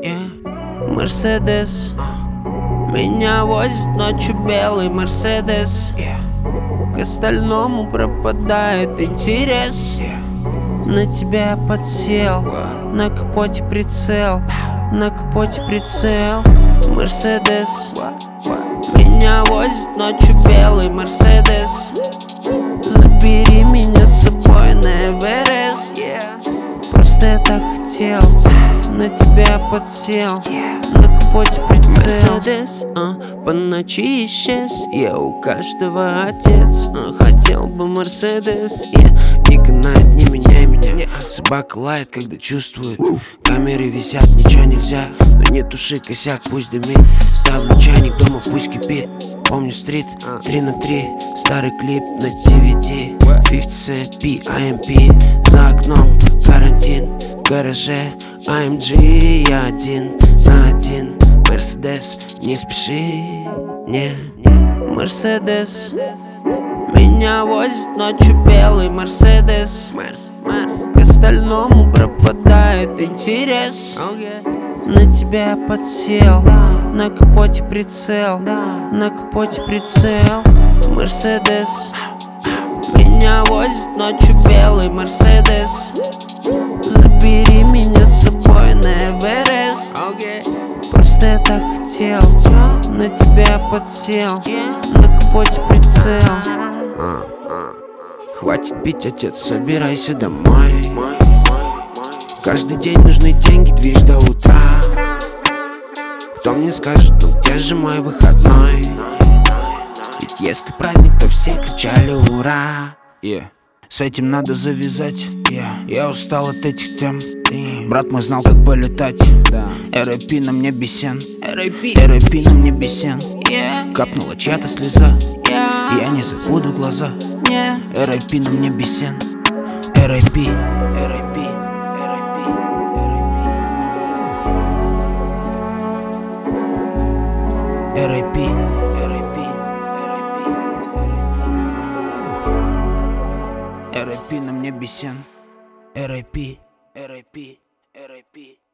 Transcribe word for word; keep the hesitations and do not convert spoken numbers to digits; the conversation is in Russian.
Мерседес меня возит ночью белый Мерседес. К остальному пропадает интерес. На тебя подсел, на капоте прицел, на капоте прицел. Мерседес меня возит ночью белый Мерседес. Забери меня с собой на Эверест. Просто я так хотел, на тебя подсел, на капоте прицел. Мерседес, а, по ночи исчез. Я у каждого отец, а, хотел бы Мерседес. yeah. Не канает, не меняй меня. Собака лает, когда чувствует. Камеры висят, ничего нельзя. Но не туши косяк, пусть дымит. Ставлю чайник дома, пусть кипит. Помню стрит, три на три. Старый клип на ти ви ди. пятьдесят пи ай эм пи. За окном карантин. В гараже эй эм джи. Я один на один. Мерседес, не спеши, не, не. Мерседес меня возит ночью белый Мерседес. К остальному пропадает интерес. На тебя подсел, на капоте прицел, на капоте прицел. Мерседес меня возит ночью белый Мерседес. Забери меня с собой на Эверест. Просто я так хотел, на тебя подсел, на капоте прицел. а, а. Хватит пить, отец, собирайся домой. Каждый день нужны деньги, движ до утра. Кто мне скажет, ну где же мой выходной? Ведь если праздник, то все кричали ура. yeah. С этим надо завязать. yeah. Я устал от этих тем. Damn. Брат мой знал, как полетать. yeah. эр эй пи на мне бесен. эр эй пи на мне бесен. yeah. Капнула чья-то слеза. yeah. Я не забуду глаза. yeah. эр эй пи на мне бесен. эр эй пи, эр эй пи, эр эй пи, эр эй пи, эр эй пи, эр эй пи, эр эй пи на мне бесен. эр эй пи, эр эй пи, эр эй пи.